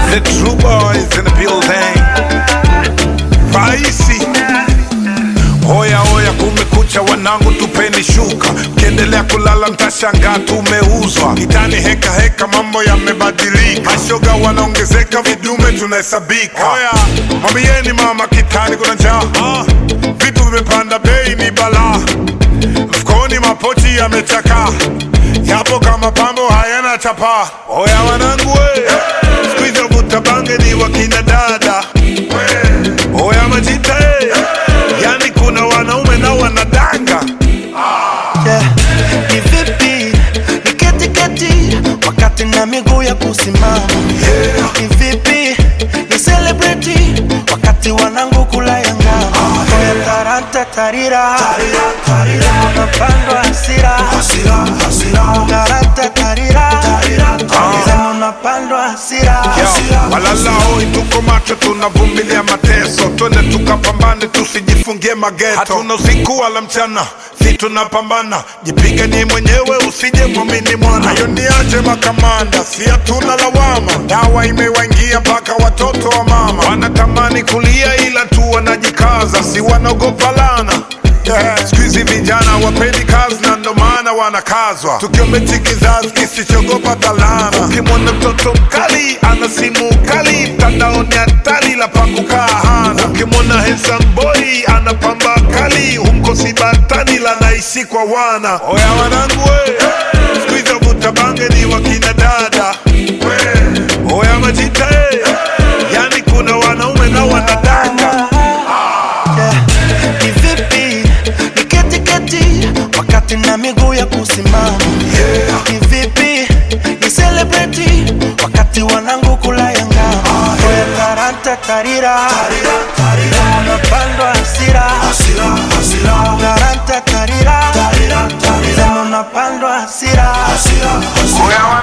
The true boys in the building. Raisi. Hoya hoya kumekucha wanangu tupeni shuka. Kiendelea kulala mtashangaa tumeuzwa. Kitani heka heka mambo yamebadilika. Mashoga wanaongezeka vidume tunahesabika. Hoya mwambieni mama kitani kuna njaa. Vitu vimepanda bei ni balaa. Mfukoni mapochi yamechakaa. Yapo kama pambo hayana chapa. Hoya wanangu we squeeze vuta bange ni wakina dada. Hoya majita yani kuna wanaume na wanadanga. Ni vipi ni keti wakati na miguu ya kusimama. Ni vipi ni celebrity wakati wanangu kula yanga. Hoya taranta tarira unapandwa hasira. Taranta tarira unapandwa hasira. Walala hoi tuko macho tunavumilia mateso. Twende tukapambane tusijifungie mageto. Hatuna usiku wala mchana si tunapambana. Jipiganie mwenyewe usije mwamini mwana. Hayo niache makamanda si hatuna lawama. Dawa imewaingia mpaka watoto wa mama. Wanatamani kulia ila tu wanajikaza. Si wanaogopa lana. Squeezy vijana wapendi kazi na ndo maana wanakazwa. Tukiombechi kizazi kisichogopa talana. Ukimwona mtoto mkali ana simu kali. Mtandaoni hatari la pakukaa hana. Ukimwona handsome boy ana pamba kali. Humkosi batani la naishi kwa wana. Hoya wanangu we squeeze vuta bange ni wakina dada. Hoya majita yani kuna wanaume na wanadanga. Wakati na miguu ya kusimama. Ni vipi ni celebrity wakati wanangu kula yanga. Hoya taranta tarira unapandwa hasira. Taranta tarira unapandwa hasira.